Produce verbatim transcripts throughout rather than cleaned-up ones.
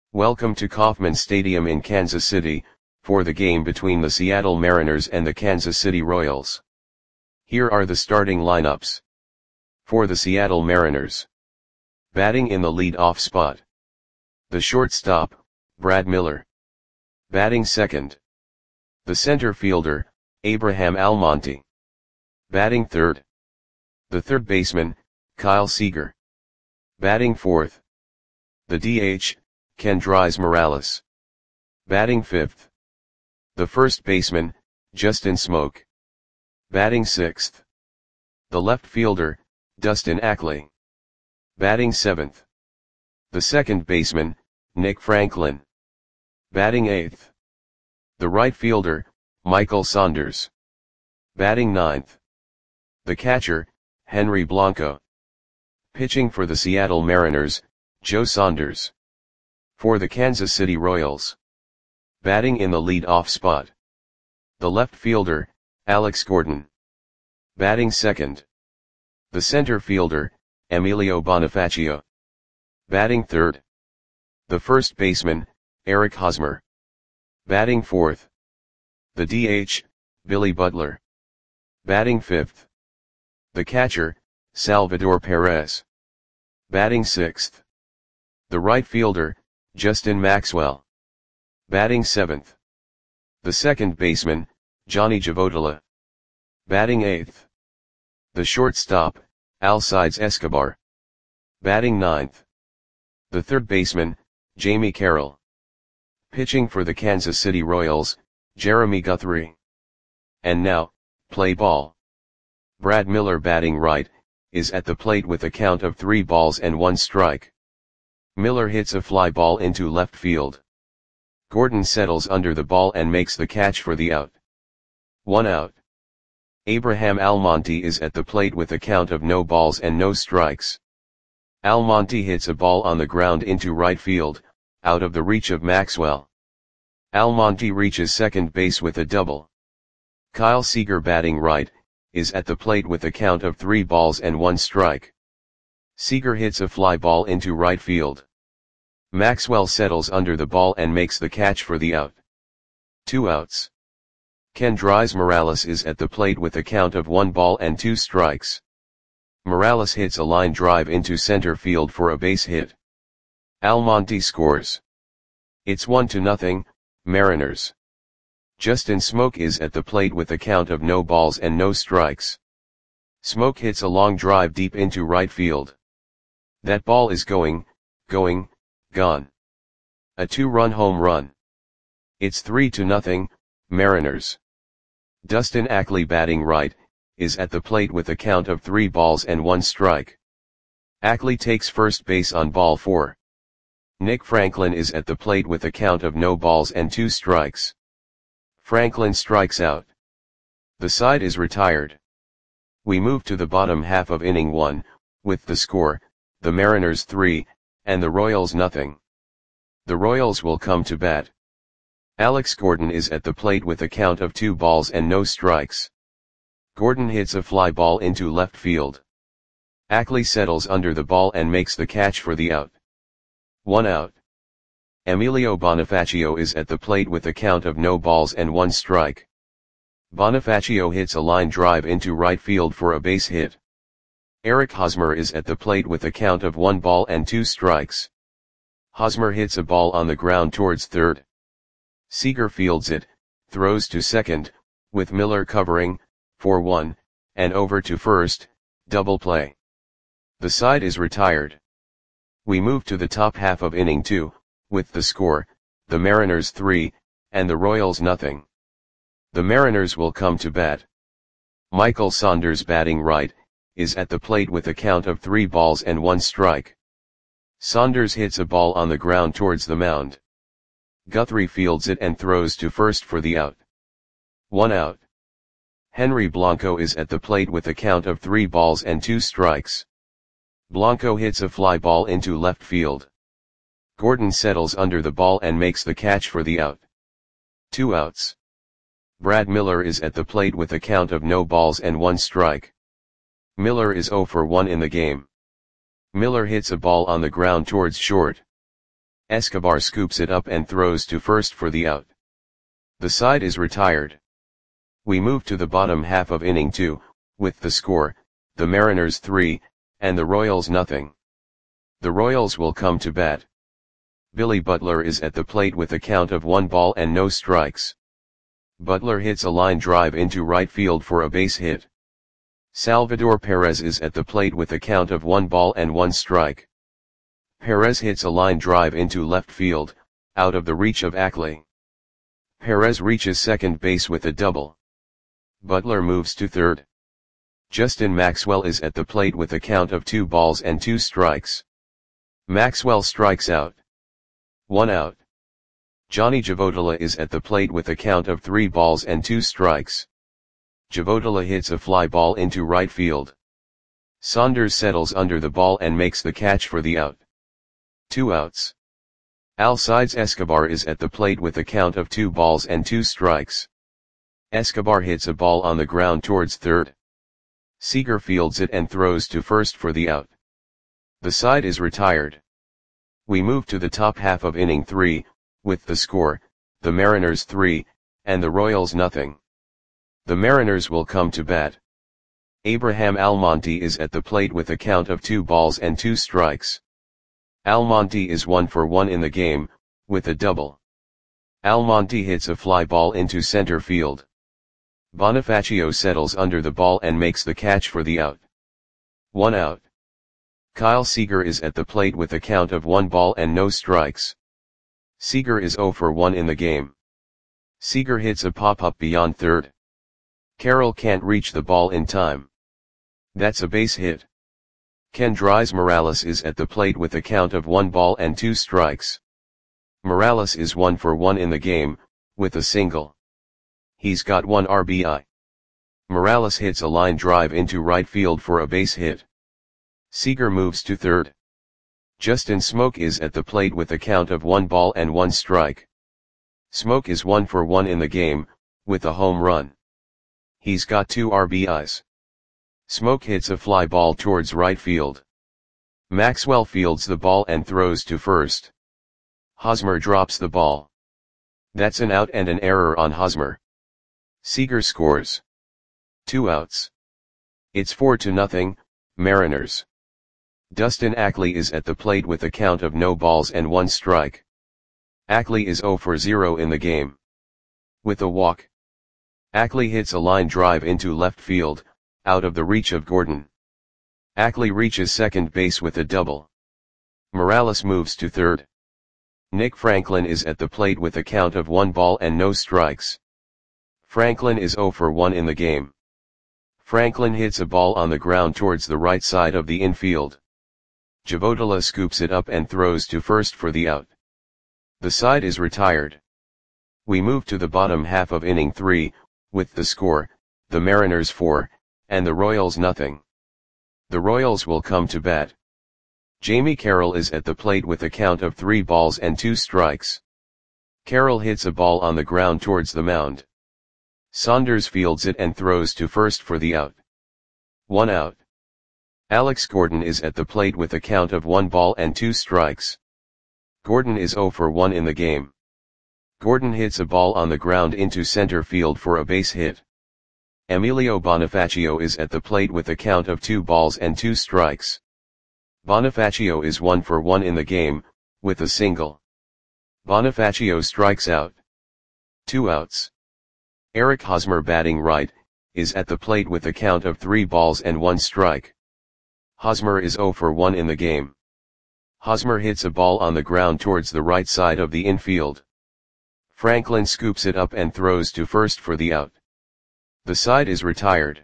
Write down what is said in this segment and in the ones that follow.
Welcome to Kauffman Stadium in Kansas City, for the game between the Seattle Mariners and the Kansas City Royals. Here are the starting lineups. For the Seattle Mariners. Batting in the lead-off spot. The shortstop, Brad Miller. Batting second. The center fielder, Abraham Almonte. Batting third. The third baseman, Kyle Seager. Batting fourth. The D H, Kendrys Morales. Batting fifth. The first baseman, Justin Smoak. Batting sixth. The left fielder, Dustin Ackley. Batting seventh. The second baseman, Nick Franklin. Batting eighth. The right fielder, Michael Saunders. Batting ninth. The catcher, Henry Blanco. Pitching for the Seattle Mariners, Joe Saunders. For the Kansas City Royals. Batting in the lead-off spot. The left fielder, Alex Gordon. Batting second. The center fielder, Emilio Bonifacio. Batting third. The first baseman, Eric Hosmer. Batting fourth. The D H, Billy Butler. Batting fifth. The catcher, Salvador Perez. Batting sixth. The right fielder, Justin Maxwell. Batting seventh. The second baseman, Johnny Javotila. Batting eighth. The shortstop, Alcides Escobar. Batting ninth. The third baseman, Jamie Carroll. Pitching for the Kansas City Royals, Jeremy Guthrie. And now, play ball. Brad Miller batting right, is at the plate with a count of three balls and one strike. Miller hits a fly ball into left field. Gordon settles under the ball and makes the catch for the out. One out. Abraham Almonte is at the plate with a count of no balls and no strikes. Almonte hits a ball on the ground into right field, out of the reach of Maxwell. Almonte reaches second base with a double. Kyle Seager batting right, is at the plate with a count of three balls and one strike. Seager hits a fly ball into right field. Maxwell settles under the ball and makes the catch for the out. Two outs. Kendrys Morales is at the plate with a count of one ball and two strikes. Morales hits a line drive into center field for a base hit. Almonte scores. It's one to nothing, Mariners. Justin Smoak is at the plate with a count of no balls and no strikes. Smoak hits a long drive deep into right field. That ball is going, going, gone. A two-run home run. It's three to nothing, Mariners. Dustin Ackley batting right, is at the plate with a count of three balls and one strike. Ackley takes first base on ball four. Nick Franklin is at the plate with a count of no balls and two strikes. Franklin strikes out. The side is retired. We move to the bottom half of inning one, with the score, the Mariners three, and the Royals nothing. The Royals will come to bat. Alex Gordon is at the plate with a count of two balls and no strikes. Gordon hits a fly ball into left field. Ackley settles under the ball and makes the catch for the out. One out. Emilio Bonifacio is at the plate with a count of no balls and one strike. Bonifacio hits a line drive into right field for a base hit. Eric Hosmer is at the plate with a count of one ball and two strikes. Hosmer hits a ball on the ground towards third. Seager fields it, throws to second, with Miller covering, for one, and over to first, double play. The side is retired. We move to the top half of inning two, with the score, the Mariners three, and the Royals nothing. The Mariners will come to bat. Michael Saunders batting right, is at the plate with a count of three balls and one strike. Saunders hits a ball on the ground towards the mound. Guthrie fields it and throws to first for the out. One out. Henry Blanco is at the plate with a count of three balls and two strikes. Blanco hits a fly ball into left field. Gordon settles under the ball and makes the catch for the out. Two outs. Brad Miller is at the plate with a count of no balls and one strike. Miller is zero for one in the game. Miller hits a ball on the ground towards short. Escobar scoops it up and throws to first for the out. The side is retired. We move to the bottom half of inning two, with the score, the Mariners three, and the Royals nothing. The Royals will come to bat. Billy Butler is at the plate with a count of one ball and no strikes. Butler hits a line drive into right field for a base hit. Salvador Perez is at the plate with a count of one ball and one strike. Perez hits a line drive into left field, out of the reach of Ackley. Perez reaches second base with a double. Butler moves to third. Justin Maxwell is at the plate with a count of two balls and two strikes. Maxwell strikes out. One out. Johnny Javotila is at the plate with a count of three balls and two strikes. Javotila hits a fly ball into right field. Saunders settles under the ball and makes the catch for the out. Two outs. Alcides Escobar is at the plate with a count of two balls and two strikes. Escobar hits a ball on the ground towards third. Seager fields it and throws to first for the out. The side is retired. We move to the top half of inning three, with the score, the Mariners three, and the Royals nothing. The Mariners will come to bat. Abraham Almonte is at the plate with a count of two balls and two strikes. Almonte is one for one in the game, with a double. Almonte hits a fly ball into center field. Bonifacio settles under the ball and makes the catch for the out. One out. Kyle Seager is at the plate with a count of one ball and no strikes. Seager is zero for one in the game. Seager hits a pop-up beyond third. Carroll can't reach the ball in time. That's a base hit. Kendrys Morales is at the plate with a count of one ball and two strikes. Morales is one for one in the game, with a single. He's got one R B I. Morales hits a line drive into right field for a base hit. Seager moves to third. Justin Smoke is at the plate with a count of one ball and one strike. Smoke is one for one in the game, with a home run. He's got two R B Is. Smoke hits a fly ball towards right field. Maxwell fields the ball and throws to first. Hosmer drops the ball. That's an out and an error on Hosmer. Seager scores. Two outs. It's four to nothing, Mariners. Dustin Ackley is at the plate with a count of no balls and one strike. Ackley is zero for zero in the game. With a walk. Ackley hits a line drive into left field, out of the reach of Gordon. Ackley reaches second base with a double. Morales moves to third. Nick Franklin is at the plate with a count of one ball and no strikes. Franklin is zero for one in the game. Franklin hits a ball on the ground towards the right side of the infield. Javotila scoops it up and throws to first for the out. The side is retired. We move to the bottom half of inning three, with the score, the Mariners four, and the Royals nothing. The Royals will come to bat. Jamie Carroll is at the plate with a count of three balls and two strikes. Carroll hits a ball on the ground towards the mound. Saunders fields it and throws to first for the out. One out. Alex Gordon is at the plate with a count of one ball and two strikes. Gordon is zero for one in the game. Gordon hits a ball on the ground into center field for a base hit. Emilio Bonifacio is at the plate with a count of two balls and two strikes. Bonifacio is one for one in the game, with a single. Bonifacio strikes out. Two outs. Eric Hosmer, batting right, is at the plate with a count of three balls and one strike. Hosmer is zero for one in the game. Hosmer hits a ball on the ground towards the right side of the infield. Franklin scoops it up and throws to first for the out. The side is retired.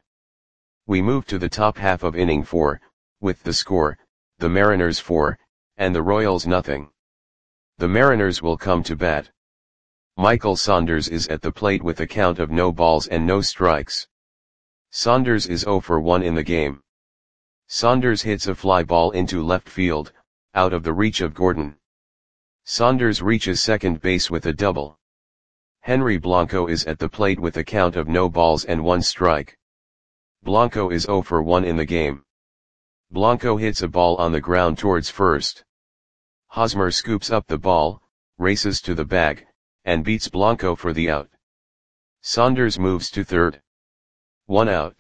We move to the top half of inning four, with the score, the Mariners four, and the Royals nothing. The Mariners will come to bat. Michael Saunders is at the plate with a count of no balls and no strikes. Saunders is zero for one in the game. Saunders hits a fly ball into left field, out of the reach of Gordon. Saunders reaches second base with a double. Henry Blanco is at the plate with a count of no balls and one strike. Blanco is zero for one in the game. Blanco hits a ball on the ground towards first. Hosmer scoops up the ball, races to the bag, and beats Blanco for the out. Saunders moves to third. One out.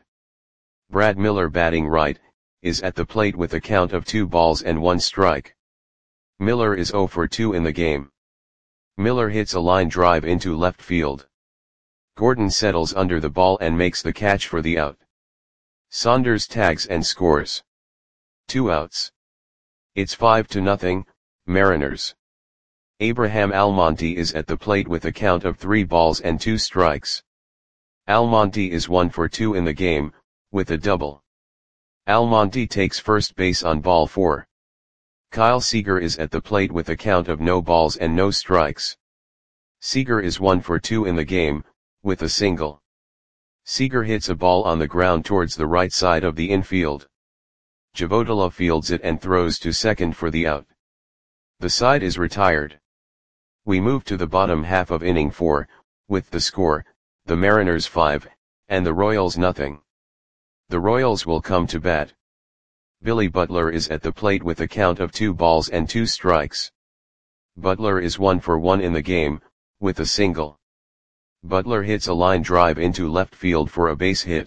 Brad Miller, batting right, is at the plate with a count of two balls and one strike. Miller is oh for two in the game. Miller hits a line drive into left field. Gordon settles under the ball and makes the catch for the out. Saunders tags and scores. Two outs. It's five to nothing, Mariners. Abraham Almonte is at the plate with a count of three balls and two strikes. Almonte is one for two in the game, with a double. Almonte takes first base on ball four. Kyle Seager is at the plate with a count of no balls and no strikes. Seager is one for two in the game, with a single. Seager hits a ball on the ground towards the right side of the infield. Javotola fields it and throws to second for the out. The side is retired. We move to the bottom half of inning four, with the score, the Mariners five, and the Royals nothing. The Royals will come to bat. Billy Butler is at the plate with a count of two balls and two strikes. Butler is one for one in the game, with a single. Butler hits a line drive into left field for a base hit.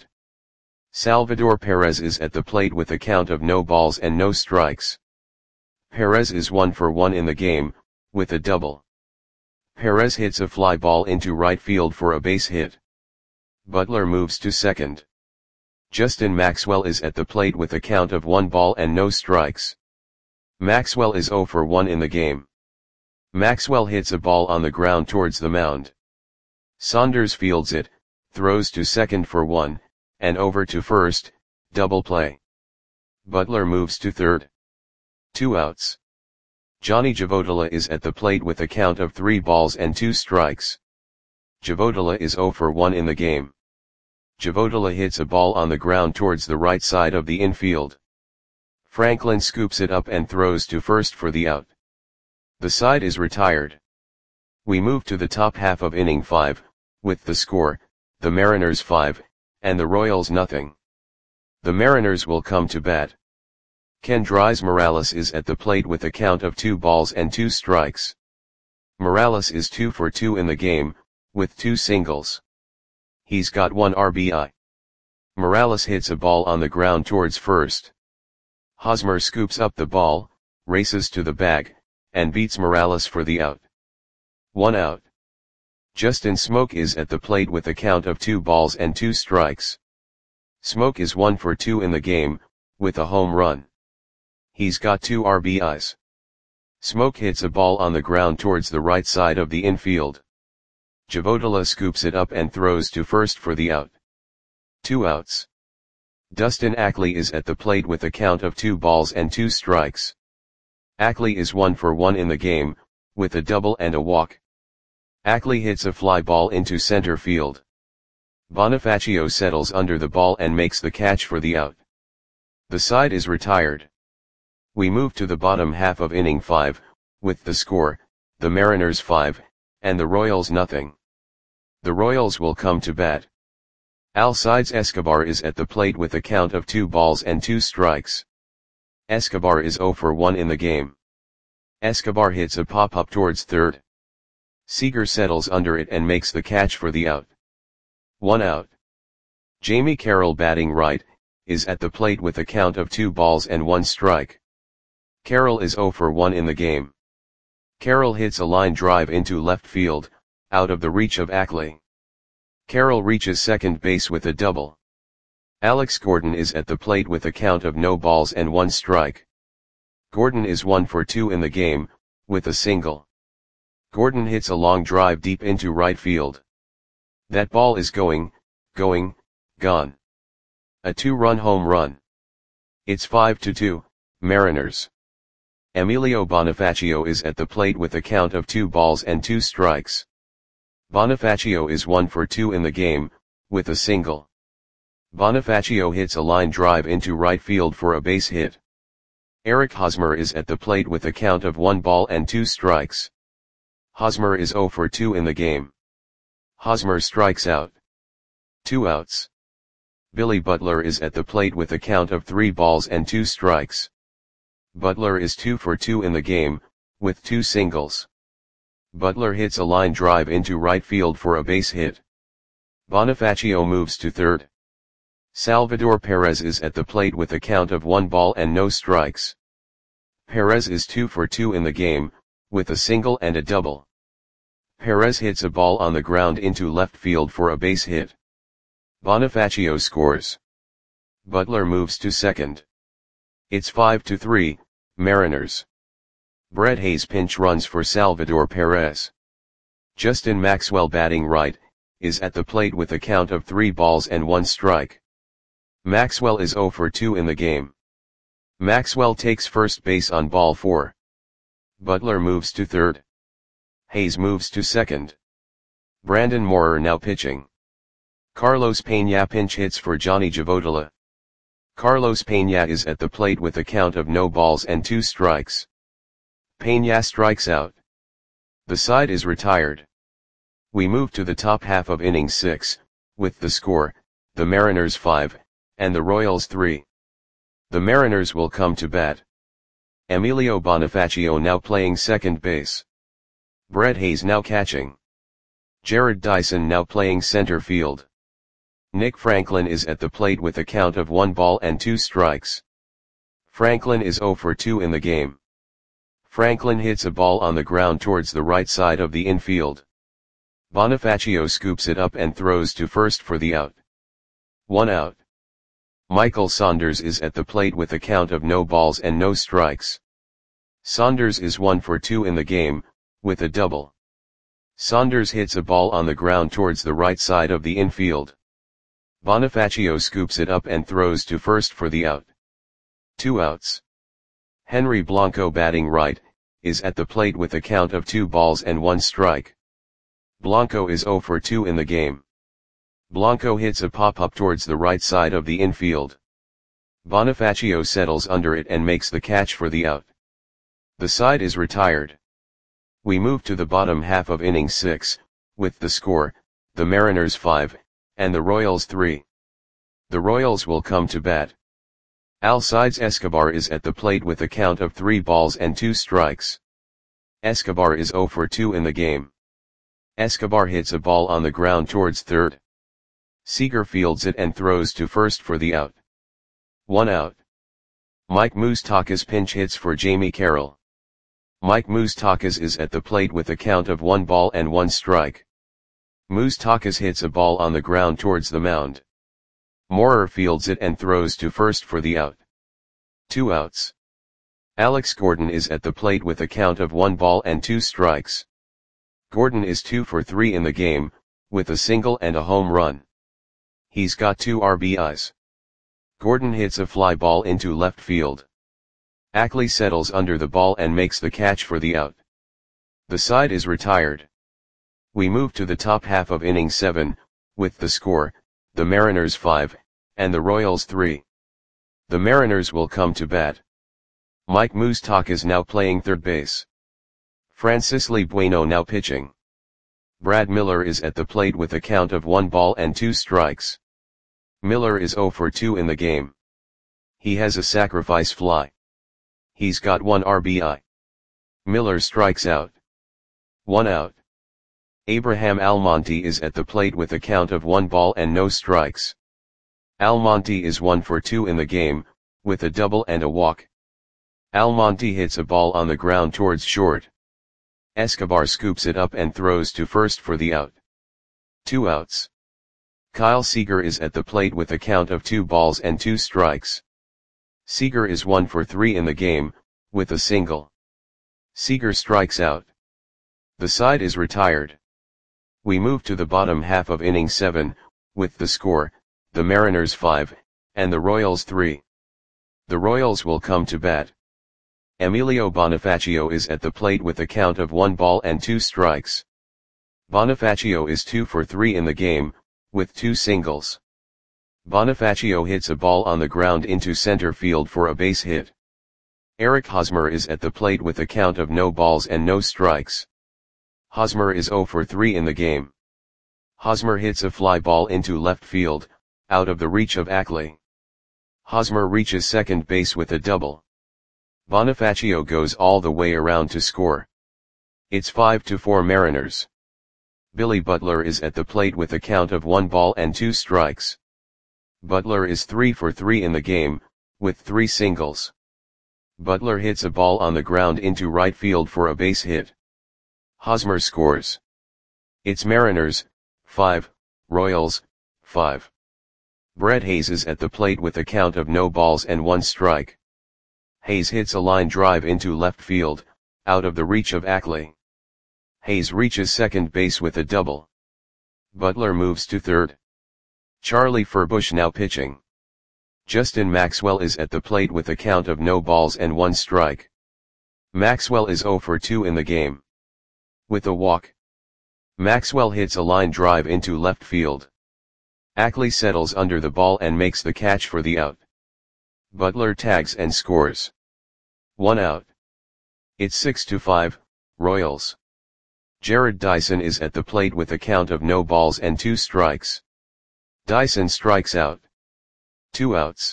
Salvador Perez is at the plate with a count of no balls and no strikes. Perez is one for one in the game, with a double. Perez hits a fly ball into right field for a base hit. Butler moves to second. Justin Maxwell is at the plate with a count of one ball and no strikes. Maxwell is oh for one in the game. Maxwell hits a ball on the ground towards the mound. Saunders fields it, throws to second for one, and over to first, double play. Butler moves to third. Two outs. Johnny Javotola is at the plate with a count of three balls and two strikes. Javotola is oh for one in the game. Javotola hits a ball on the ground towards the right side of the infield. Franklin scoops it up and throws to first for the out. The side is retired. We move to the top half of inning five, with the score, the Mariners five, and the Royals nothing. The Mariners will come to bat. Kendrys Morales is at the plate with a count of two balls and two strikes. Morales is two for two in the game, with two singles. He's got one R B I. Morales hits a ball on the ground towards first. Hosmer scoops up the ball, races to the bag, and beats Morales for the out. One out. Justin Smoke is at the plate with a count of two balls and two strikes. Smoke is one for two in the game, with a home run. He's got two R B Is. Smoke hits a ball on the ground towards the right side of the infield. Javotola scoops it up and throws to first for the out. Two outs. Dustin Ackley is at the plate with a count of two balls and two strikes. Ackley is one for one in the game, with a double and a walk. Ackley hits a fly ball into center field. Bonifacio settles under the ball and makes the catch for the out. The side is retired. We move to the bottom half of inning five, with the score, the Mariners five, and the Royals nothing. The Royals will come to bat. Alcides Escobar is at the plate with a count of two balls and two strikes. Escobar is oh for one in the game. Escobar hits a pop-up towards third. Seager settles under it and makes the catch for the out. One out. Jamie Carroll, batting right, is at the plate with a count of two balls and one strike. Carroll is oh for one in the game. Carroll hits a line drive into left field, out of the reach of Ackley. Carroll reaches second base with a double. Alex Gordon is at the plate with a count of no balls and one strike. Gordon is one for two in the game, with a single. Gordon hits a long drive deep into right field. That ball is going, going, gone. A two-run home run. It's five to two, Mariners. Emilio Bonifacio is at the plate with a count of two balls and two strikes. Bonifacio is one for two in the game, with a single. Bonifacio hits a line drive into right field for a base hit. Eric Hosmer is at the plate with a count of one ball and two strikes. Hosmer is oh for two in the game. Hosmer strikes out. Two outs. Billy Butler is at the plate with a count of three balls and two strikes. Butler is two for two in the game, with two singles. Butler hits a line drive into right field for a base hit. Bonifacio moves to third. Salvador Perez is at the plate with a count of one ball and no strikes. Perez is two for two in the game, with a single and a double. Perez hits a ball on the ground into left field for a base hit. Bonifacio scores. Butler moves to second. It's five to three, Mariners. Brett Hayes pinch runs for Salvador Perez. Justin Maxwell, batting right, is at the plate with a count of three balls and one strike. Maxwell is zero for two in the game. Maxwell takes first base on ball four. Butler moves to third. Hayes moves to second. Brandon Moorer now pitching. Carlos Peña pinch hits for Johnny Javodala. Carlos Peña is at the plate with a count of no balls and two strikes. Peña strikes out. The side is retired. We move to the top half of inning six, with the score, the Mariners five, and the Royals three. The Mariners will come to bat. Emilio Bonifacio now playing second base. Brett Hayes now catching. Jared Dyson now playing center field. Nick Franklin is at the plate with a count of one ball and two strikes. Franklin is zero for two in the game. Franklin hits a ball on the ground towards the right side of the infield. Bonifacio scoops it up and throws to first for the out. One out. Michael Saunders is at the plate with a count of no balls and no strikes. Saunders is one for two in the game, with a double. Saunders hits a ball on the ground towards the right side of the infield. Bonifacio scoops it up and throws to first for the out. Two outs. Henry Blanco, batting right, is at the plate with a count of two balls and one strike. Blanco is zero for two in the game. Blanco hits a pop-up towards the right side of the infield. Bonifacio settles under it and makes the catch for the out. The side is retired. We move to the bottom half of inning six, with the score, the Mariners five, and the Royals three. The Royals will come to bat. Alcides Escobar is at the plate with a count of three balls and two strikes. Escobar is zero for two in the game. Escobar hits a ball on the ground towards third. Seager fields it and throws to first for the out. One out. Mike Moustakas pinch hits for Jamie Carroll. Mike Moustakas is at the plate with a count of one ball and one strike. Moustakas hits a ball on the ground towards the mound. Moorer fields it and throws to first for the out. Two outs. Alex Gordon is at the plate with a count of one ball and two strikes. Gordon is two for three in the game, with a single and a home run. He's got two R B Is. Gordon hits a fly ball into left field. Ackley settles under the ball and makes the catch for the out. The side is retired. We move to the top half of inning seven, with the score, the Mariners five, and the Royals three. The Mariners will come to bat. Mike Moustakas now playing third base. Francis Lee Bueno now pitching. Brad Miller is at the plate with a count of one ball and two strikes. Miller is zero for two in the game. He has a sacrifice fly. He's got one R B I. Miller strikes out. One out. Abraham Almonte is at the plate with a count of one ball and no strikes. Almonte is one for two in the game, with a double and a walk. Almonte hits a ball on the ground towards short. Escobar scoops it up and throws to first for the out. Two outs. Kyle Seager is at the plate with a count of two balls and two strikes. Seager is one for three in the game, with a single. Seager strikes out. The side is retired. We move to the bottom half of inning seven, with the score, the Mariners five, and the Royals three. The Royals will come to bat. Emilio Bonifacio is at the plate with a count of one ball and two strikes. Bonifacio is two for three in the game, with two singles. Bonifacio hits a ball on the ground into center field for a base hit. Eric Hosmer is at the plate with a count of no balls and no strikes. Hosmer is zero for three in the game. Hosmer hits a fly ball into left field, out of the reach of Ackley. Hosmer reaches second base with a double. Bonifacio goes all the way around to score. It's five to four Mariners. Billy Butler is at the plate with a count of one ball and two strikes. Butler is three for three in the game, with three singles. Butler hits a ball on the ground into right field for a base hit. Hosmer scores. It's Mariners, five, Royals, five. Brett Hayes is at the plate with a count of no balls and one strike. Hayes hits a line drive into left field, out of the reach of Ackley. Hayes reaches second base with a double. Butler moves to third. Charlie Furbush now pitching. Justin Maxwell is at the plate with a count of no balls and one strike. Maxwell is zero for two in the game. With a walk, Maxwell hits a line drive into left field. Ackley settles under the ball and makes the catch for the out. Butler tags and scores. One out. It's six to five, Royals. Jared Dyson is at the plate with a count of no balls and two strikes. Dyson strikes out. Two outs.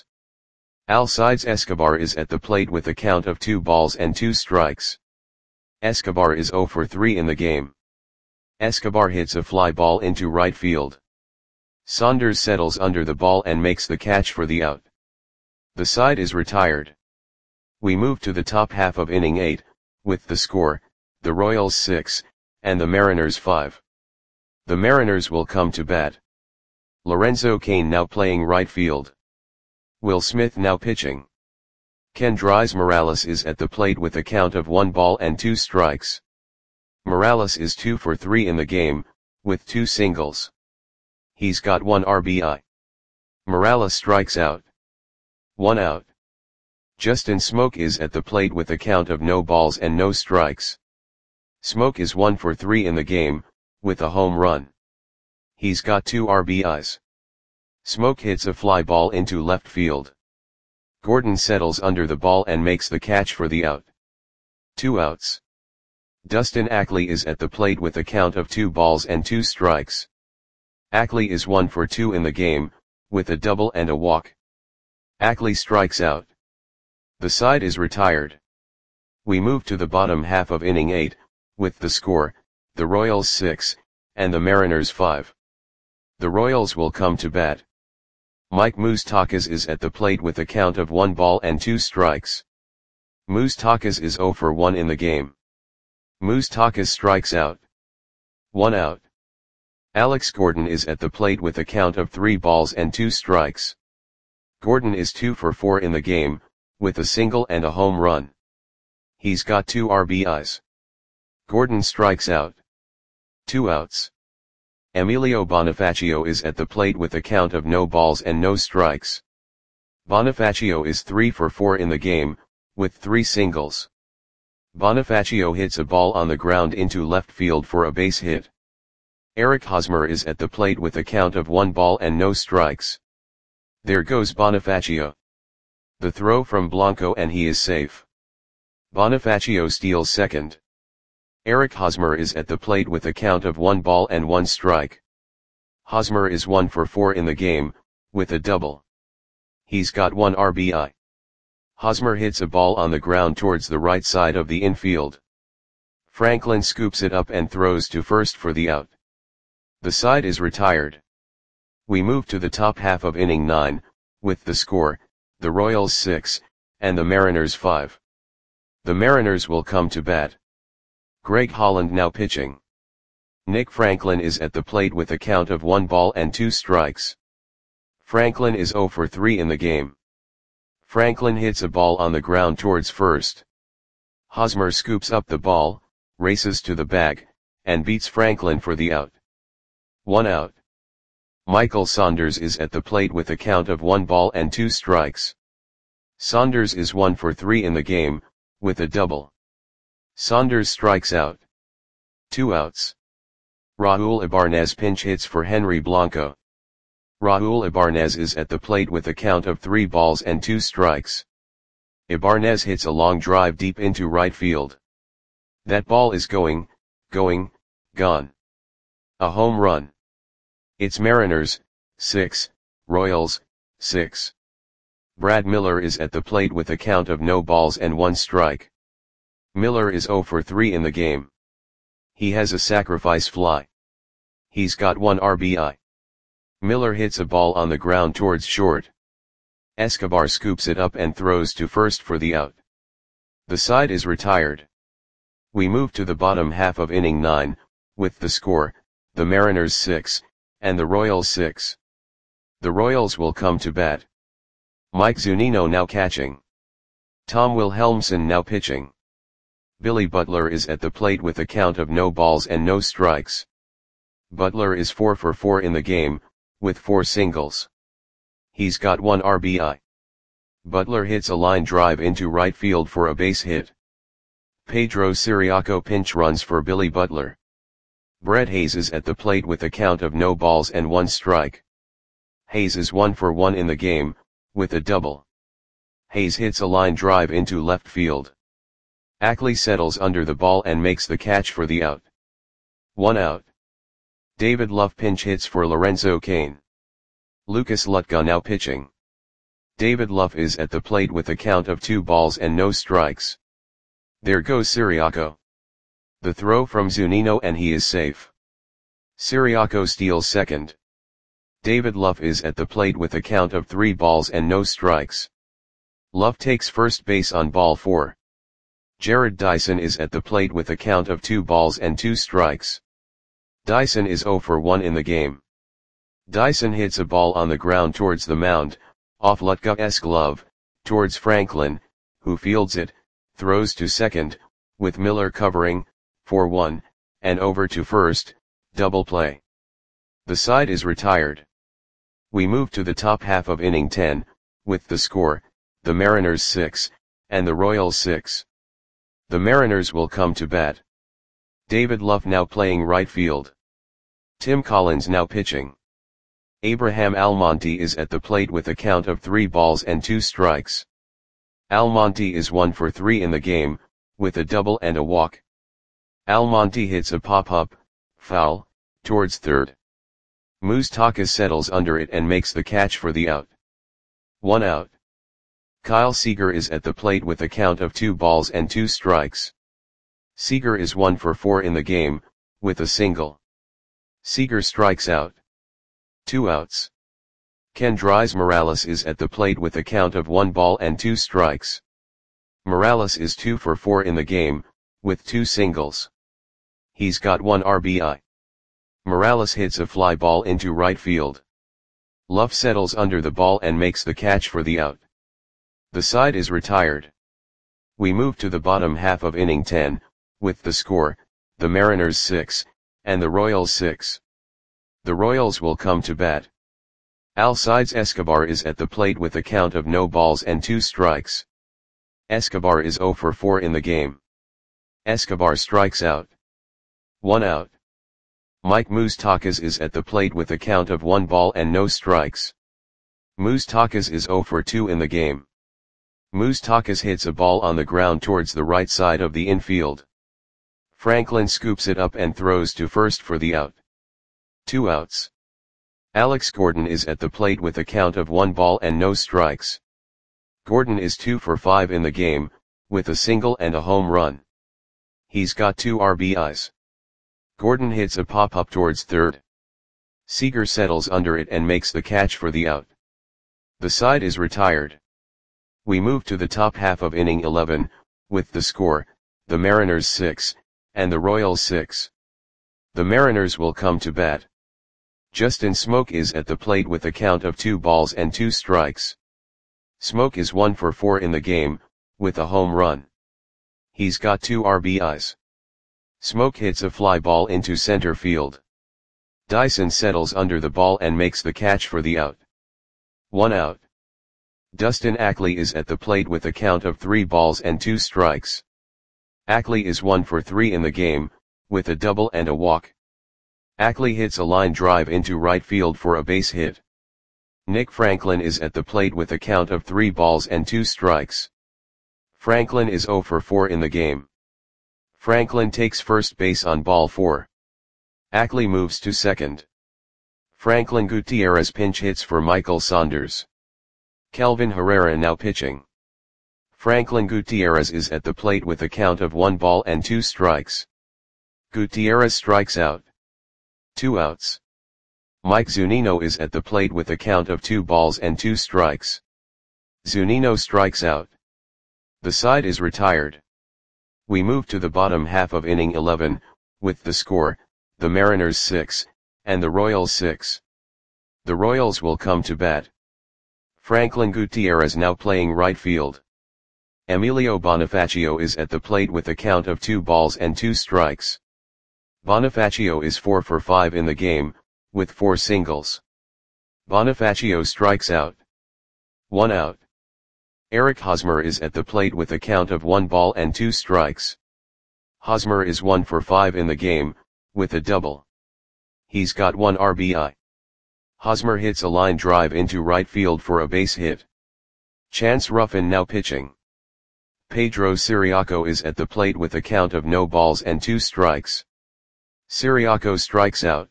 Alcides Escobar is at the plate with a count of two balls and two strikes. Escobar is zero for three in the game. Escobar hits a fly ball into right field. Saunders settles under the ball and makes the catch for the out. The side is retired. We move to the top half of inning eight, with the score, the Royals six, and the Mariners five. The Mariners will come to bat. Lorenzo Cain now playing right field. Will Smith now pitching. Kendrys Morales is at the plate with a count of one ball and two strikes. Morales is two for three in the game, with two singles. He's got one R B I. Morales strikes out. One out. Justin Smoke is at the plate with a count of no balls and no strikes. Smoke is one for three in the game, with a home run. He's got two R B Is. Smoke hits a fly ball into left field. Gordon settles under the ball and makes the catch for the out. Two outs. Dustin Ackley is at the plate with a count of two balls and two strikes. Ackley is one for two in the game, with a double and a walk. Ackley strikes out. The side is retired. We move to the bottom half of inning eight, with the score, the Royals six, and the Mariners five. The Royals will come to bat. Mike Moustakas is at the plate with a count of one ball and two strikes. Moustakas is zero for one in the game. Moustakas strikes out. One out. Alex Gordon is at the plate with a count of three balls and two strikes. Gordon is two for four in the game, with a single and a home run. He's got two R B Is. Gordon strikes out. Two outs. Emilio Bonifacio is at the plate with a count of no balls and no strikes. Bonifacio is three for four in the game, with three singles. Bonifacio hits a ball on the ground into left field for a base hit. Eric Hosmer is at the plate with a count of one ball and no strikes. There goes Bonifacio. The throw from Blanco and he is safe. Bonifacio steals second. Eric Hosmer is at the plate with a count of one ball and one strike. Hosmer is one for four in the game, with a double. He's got one R B I. Hosmer hits a ball on the ground towards the right side of the infield. Franklin scoops it up and throws to first for the out. The side is retired. We move to the top half of inning nine, with the score, the Royals six, and the Mariners five. The Mariners will come to bat. Greg Holland now pitching. Nick Franklin is at the plate with a count of one ball and two strikes. Franklin is zero for three in the game. Franklin hits a ball on the ground towards first. Hosmer scoops up the ball, races to the bag, and beats Franklin for the out. One out. Michael Saunders is at the plate with a count of one ball and two strikes. Saunders is one for three in the game, with a double. Saunders strikes out. Two outs. Raul Ibanez pinch hits for Henry Blanco. Raul Ibanez is at the plate with a count of three balls and two strikes. Ibanez hits a long drive deep into right field. That ball is going, going, gone. A home run. It's Mariners, six, Royals, six. Brad Miller is at the plate with a count of no balls and one strike. Miller is zero for three in the game. He has a sacrifice fly. He's got one R B I. Miller hits a ball on the ground towards short. Escobar scoops it up and throws to first for the out. The side is retired. We move to the bottom half of inning nine, with the score, the Mariners six, and the Royals six. The Royals will come to bat. Mike Zunino now catching. Tom Wilhelmsen now pitching. Billy Butler is at the plate with a count of no balls and no strikes. Butler is four for four in the game, with four singles. He's got one R B I. Butler hits a line drive into right field for a base hit. Pedro Ciriaco pinch runs for Billy Butler. Brett Hayes is at the plate with a count of no balls and one strike. Hayes is one for one in the game, with a double. Hayes hits a line drive into left field. Ackley settles under the ball and makes the catch for the out. One out. David Love pinch hits for Lorenzo Cain. Lucas Lutka now pitching. David Love is at the plate with a count of two balls and no strikes. There goes Ciriaco. The throw from Zunino and he is safe. Ciriaco steals second. David Love is at the plate with a count of three balls and no strikes. Love takes first base on ball four. Jared Dyson is at the plate with a count of two balls and two strikes. Dyson is zero for one in the game. Dyson hits a ball on the ground towards the mound, off Lutka's glove, towards Franklin, who fields it, throws to second, with Miller covering, for one, and over to first, double play. The side is retired. We move to the top half of inning ten, with the score, the Mariners six, and the Royals six. The Mariners will come to bat. David Love now playing right field. Tim Collins now pitching. Abraham Almonte is at the plate with a count of three balls and two strikes. Almonte is one for three in the game, with a double and a walk. Almonte hits a pop-up, foul, towards third. Moustakas settles under it and makes the catch for the out. One out. Kyle Seager is at the plate with a count of two balls and two strikes. Seager is one for four in the game, with a single. Seager strikes out. Two outs. Kendrys Morales is at the plate with a count of one ball and two strikes. Morales is two for four in the game, with two singles. He's got one R B I. Morales hits a fly ball into right field. Love settles under the ball and makes the catch for the out. The side is retired. We move to the bottom half of inning ten, with the score, the Mariners six, and the Royals six. The Royals will come to bat. Alcides Escobar is at the plate with a count of no balls and two strikes. Escobar is zero for four in the game. Escobar strikes out. One out. Mike Moustakas is at the plate with a count of one ball and no strikes. Moustakas is zero for two in the game. Moustakas hits a ball on the ground towards the right side of the infield. Franklin scoops it up and throws to first for the out. Two outs. Alex Gordon is at the plate with a count of one ball and no strikes. Gordon is two for five in the game, with a single and a home run. He's got two R B Is. Gordon hits a pop-up towards third. Seager settles under it and makes the catch for the out. The side is retired. We move to the top half of inning eleven, with the score, the Mariners six, and the Royals six. The Mariners will come to bat. Justin Smoak is at the plate with a count of two balls and two strikes. Smoak is one for four in the game, with a home run. He's got two R B Is. Smoak hits a fly ball into center field. Dyson settles under the ball and makes the catch for the out. One out. Dustin Ackley is at the plate with a count of three balls and two strikes. Ackley is one for three in the game, with a double and a walk. Ackley hits a line drive into right field for a base hit. Nick Franklin is at the plate with a count of three balls and two strikes. Franklin is zero for four in the game. Franklin takes first base on ball four. Ackley moves to second. Franklin Gutierrez pinch hits for Michael Saunders. Kelvin Herrera now pitching. Franklin Gutierrez is at the plate with a count of one ball and two strikes. Gutierrez strikes out. Two outs. Mike Zunino is at the plate with a count of two balls and two strikes. Zunino strikes out. The side is retired. We move to the bottom half of inning eleven, with the score, the Mariners six, and the Royals six. The Royals will come to bat. Franklin Gutierrez now playing right field. Emilio Bonifacio is at the plate with a count of two balls and two strikes. Bonifacio is four for five in the game, with four singles. Bonifacio strikes out. One out. Eric Hosmer is at the plate with a count of one ball and two strikes. Hosmer is one for five in the game, with a double. He's got one R B I. Hosmer hits a line drive into right field for a base hit. Chance Ruffin now pitching. Pedro Ciriaco is at the plate with a count of no balls and two strikes. Ciriaco strikes out.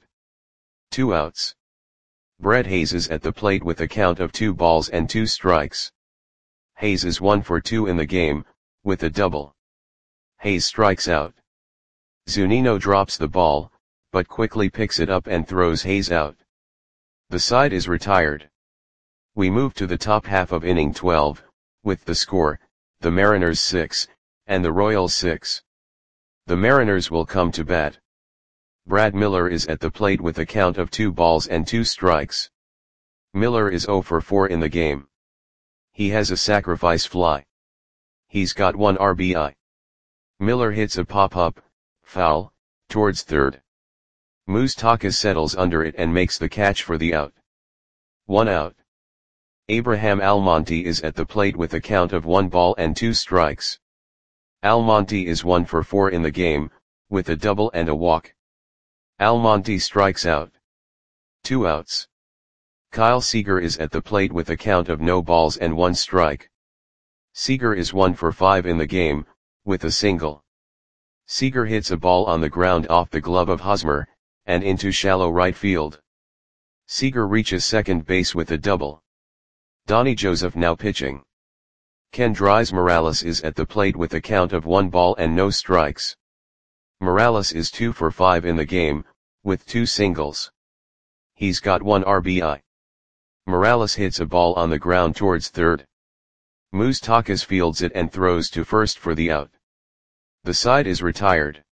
Two outs. Brett Hayes is at the plate with a count of two balls and two strikes. Hayes is one for two in the game, with a double. Hayes strikes out. Zunino drops the ball, but quickly picks it up and throws Hayes out. The side is retired. We move to the top half of inning twelve, with the score, the Mariners six, and the Royals six. The Mariners will come to bat. Brad Miller is at the plate with a count of two balls and two strikes. Miller is zero for four in the game. He has a sacrifice fly. He's got one R B I. Miller hits a pop-up, foul, towards third. Moustakas settles under it and makes the catch for the out. One out. Abraham Almonte is at the plate with a count of one ball and two strikes. Almonte is one for four in the game, with a double and a walk. Almonte strikes out. Two outs. Kyle Seager is at the plate with a count of no balls and one strike. Seager is one for five in the game, with a single. Seager hits a ball on the ground off the glove of Hosmer, and into shallow right field. Seager reaches second base with a double. Donnie Joseph now pitching. Kendrys Morales is at the plate with a count of one ball and no strikes. Morales is two for five in the game, with two singles. He's got one R B I. Morales hits a ball on the ground towards third. Moustakas fields it and throws to first for the out. The side is retired.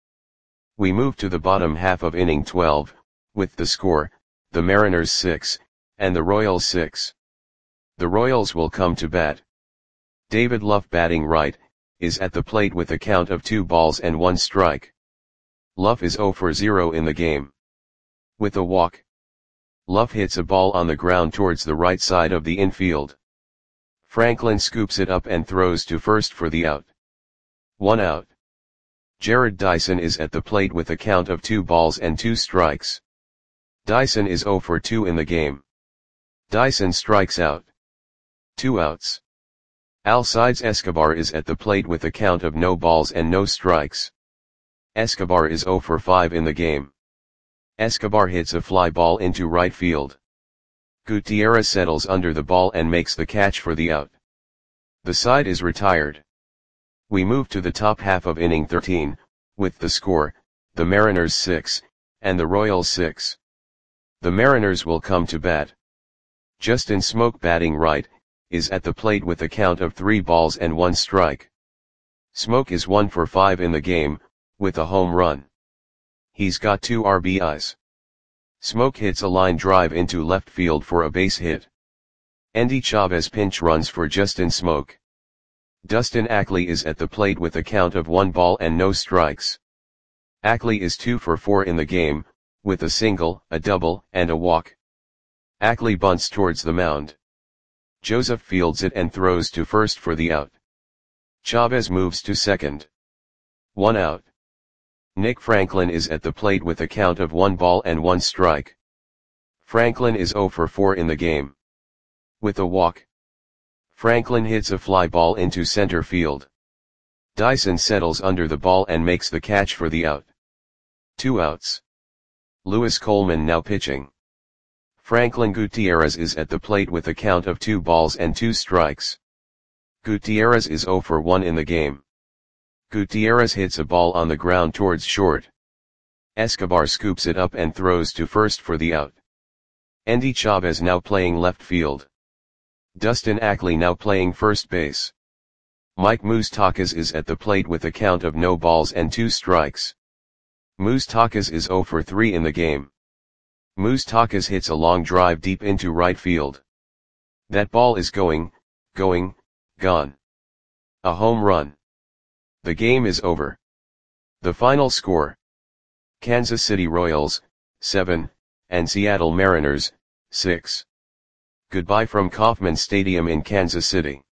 We move to the bottom half of inning twelve, with the score, the Mariners six, and the Royals six. The Royals will come to bat. David Luff batting right, is at the plate with a count of two balls and one strike. Luff is zero for zero in the game. With a walk. Luff hits a ball on the ground towards the right side of the infield. Franklin scoops it up and throws to first for the out. One out. Jared Dyson is at the plate with a count of two balls and two strikes. Dyson is zero for two in the game. Dyson strikes out. Two outs. Alcides Escobar is at the plate with a count of no balls and no strikes. Escobar is zero for five in the game. Escobar hits a fly ball into right field. Gutierrez settles under the ball and makes the catch for the out. The side is retired. We move to the top half of inning thirteen, with the score, the Mariners six, and the Royals six. The Mariners will come to bat. Justin Smoak batting right, is at the plate with a count of three balls and one strike. Smoak is one for five in the game, with a home run. He's got two R B Is. Smoak hits a line drive into left field for a base hit. Endy Chavez pinch runs for Justin Smoak. Dustin Ackley is at the plate with a count of one ball and no strikes. Ackley is two for four in the game, with a single, a double, and a walk. Ackley bunts towards the mound. Joseph fields it and throws to first for the out. Chavez moves to second. One out. Nick Franklin is at the plate with a count of one ball and one strike. Franklin is zero for four in the game. With a walk. Franklin hits a fly ball into center field. Dyson settles under the ball and makes the catch for the out. Two outs. Lewis Coleman now pitching. Franklin Gutierrez is at the plate with a count of two balls and two strikes. Gutierrez is zero for one in the game. Gutierrez hits a ball on the ground towards short. Escobar scoops it up and throws to first for the out. Endy Chavez now playing left field. Dustin Ackley now playing first base. Mike Moustakas is at the plate with a count of no balls and two strikes. Moustakas is zero for three in the game. Moustakas hits a long drive deep into right field. That ball is going, going, gone. A home run. The game is over. The final score: Kansas City Royals, seven, and Seattle Mariners, six. Goodbye from Kauffman Stadium in Kansas City.